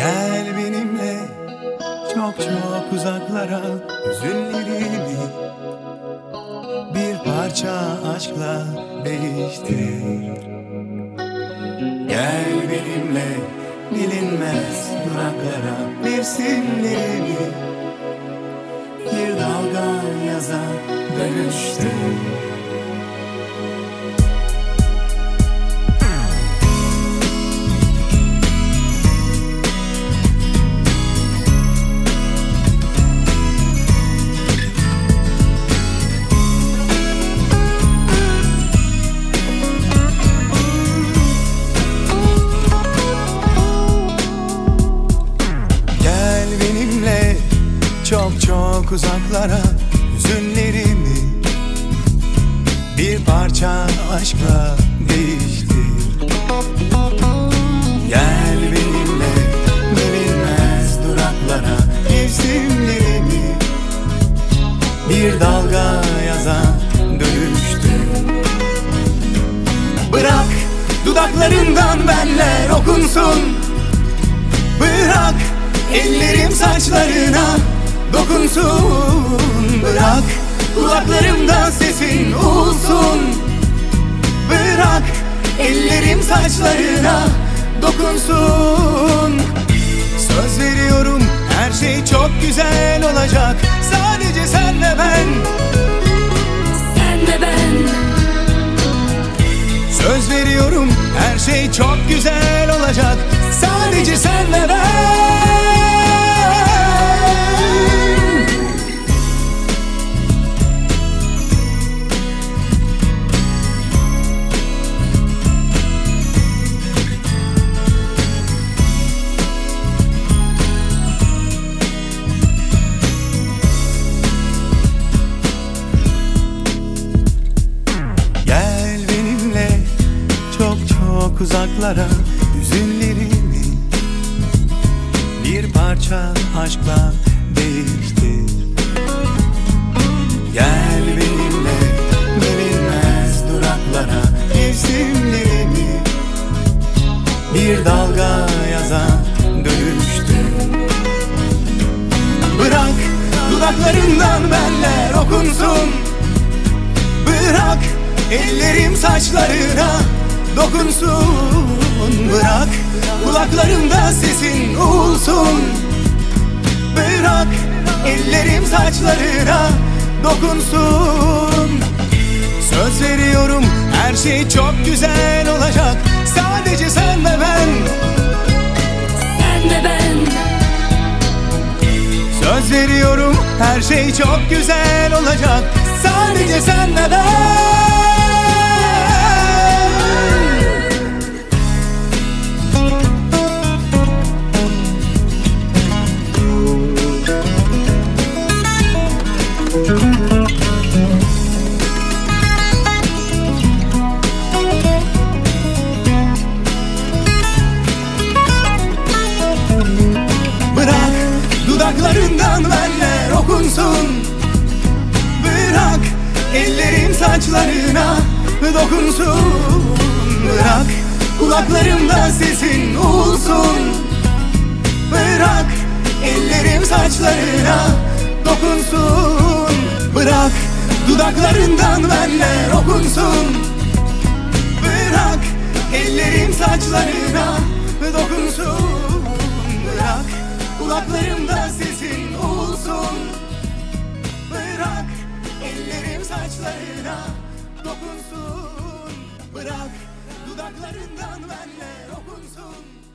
Gel benimle çok çok uzaklara, hüzünlerimi bir parça aşkla değiştir. Gel benimle bilinmez duraklara, mevsimlerimi bir dalga yaza dönüştür. Çok çok uzaklara, hüzünlerimi bir parça aşkla değiştir. Gel benimle bilinmez duraklara, mevsimlerimi bir dalga yaza dönüştür. Bırak dudaklarından benler okunsun, bırak ellerim saçlarına dokunsun, bırak kulaklarımda sesin olsun, bırak ellerim saçlarına dokunsun. Söz veriyorum her şey çok güzel olacak, sadece sen ve ben. Sen ve ben. Söz veriyorum her şey çok güzel olacak, sadece sen ve ben. Çok uzaklara, hüzünlerimi bir parça aşkla değiştir. Gel benimle bilinmez duraklara, mevsimlerimi bir dalga yaza dönüştür. Bırak dudaklarından benler okunsun, bırak ellerim saçlarına dokunsun, bırak kulaklarımda sesin olsun, bırak ellerim saçlarına dokunsun. Söz veriyorum her şey çok güzel olacak, sadece sen ve ben. Sen ve ben. Söz veriyorum her şey çok güzel olacak, sadece sen ve ben. Bırak dudaklarından benler okunsun, bırak ellerim saçlarına dokunsun, bırak kulaklarımda sesin olsun, bırak ellerim saçlarına dokunsun, bırak dudaklarından benler okunsun, bırak ellerim saçlarına dokunsun, bırak kulaklarımda sesin olsun, bırak ellerim saçlarına dokunsun, bırak dudaklarından benler okunsun.